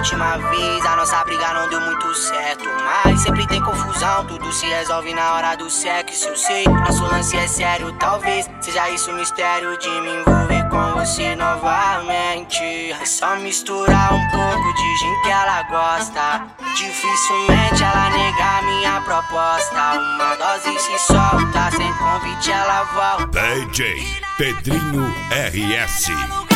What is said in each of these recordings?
última vez, a nossa briga não deu muito certo. Mas sempre tem confusão, tudo se resolve na hora do sexo. Eu sei, nosso lance é sério, talvez seja isso o mistério de me envolver com você novamente. É só misturar um pouco de gin que ela gosta. Dificilmente ela nega minha proposta. Uma dose se solta, sem convite ela volta. DJ Pedrinho RS.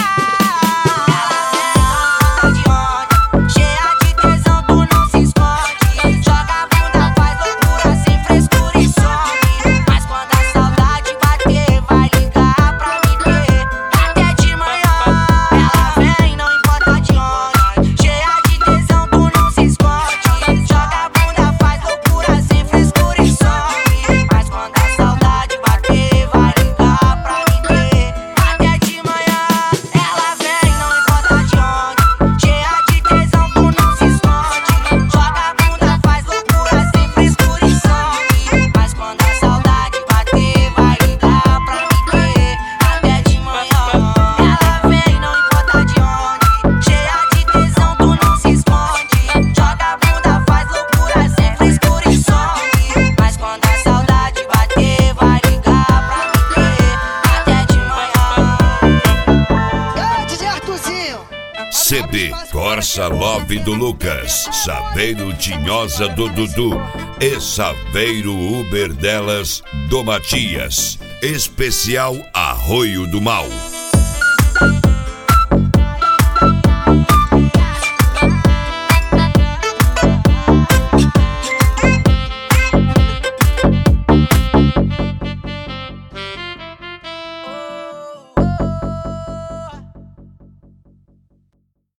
CD Corsa Love do Lucas, Saveiro Tinhosa do Dudu e Saveiro Uber delas do Matias. Especial Arroio do Mal.